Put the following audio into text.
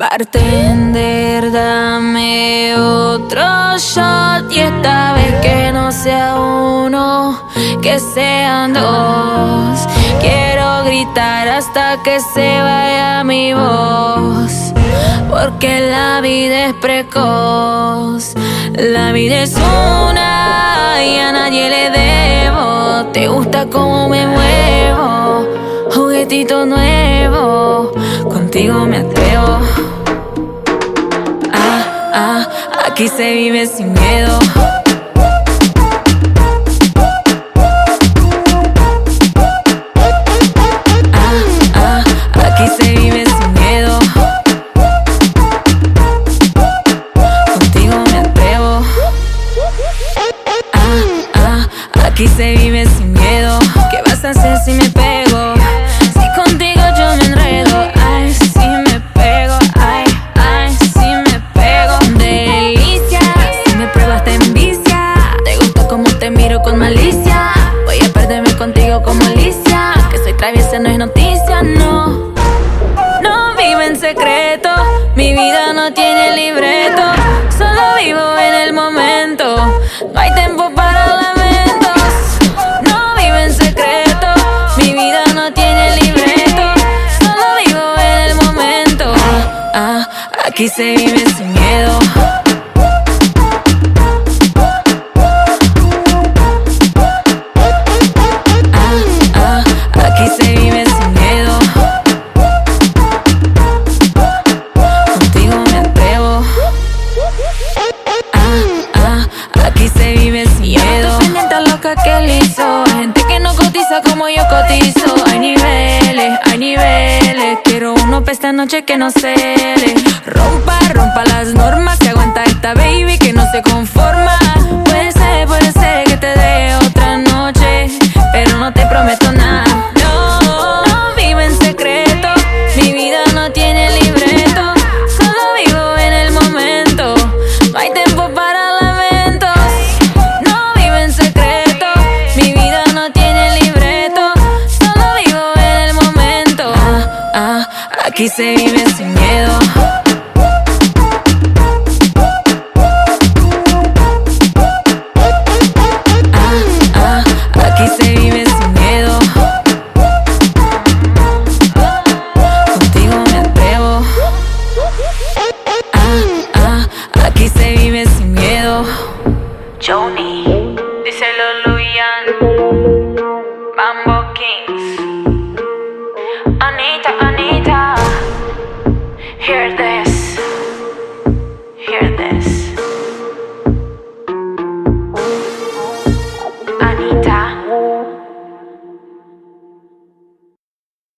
Bartender, dame otro shot y esta vez que no sea uno, que sean dos. Quiero gritar hasta que se vaya mi voz, porque la vida es precoz. La vida es una y a nadie le debo. Te gusta cómo me muevo, juguetito nuevo, contigo me atrevo. Aquí se vive sin miedo. Aquí se vive sin miedo. Contigo me atrevo. Aquí se vive sin miedo. ¿Qué vas a hacer si me pego? Si contigo yo me enredo. Ay, si me pego. Ay, si me pego. Delicia, si me pruebas te envicia. Te gusta como te miro con malicia. Voy a perderme contigo como Alicia. Que soy traviesa no es noticia, no. No vivo en secreto, mi vida no tiene libreto. Solo vivo en el momento, no hay tiempo para lamentos. No vivo en secreto, mi vida no tiene libreto. Solo vivo en el momento. Aquí se vive sin miedo. Aquí se vive sin miedo. Contigo me atrevo. Aquí se vive sin miedo. Pendiente loca que le hizo. Gente que no cotiza como yo cotizo. Hay niveles. Quiero uno pa' esta noche que no cele. Rompa las normas. Que aguanta esta baby que no se conforma. Puede ser que te dé otra noche, pero no te prometo nada. No vivo en secreto, mi vida no tiene libreto. Solo vivo en el momento, no hay tiempo para lamentos. No vivo en secreto, mi vida no tiene libreto. Solo vivo en el momento. Aquí se vive sin miedo. Aquí se vive sin miedo. Contigo me atrevo. Aquí se vive sin miedo. Joni, díselo Luyan, Mambo Kings. Anita, hear this.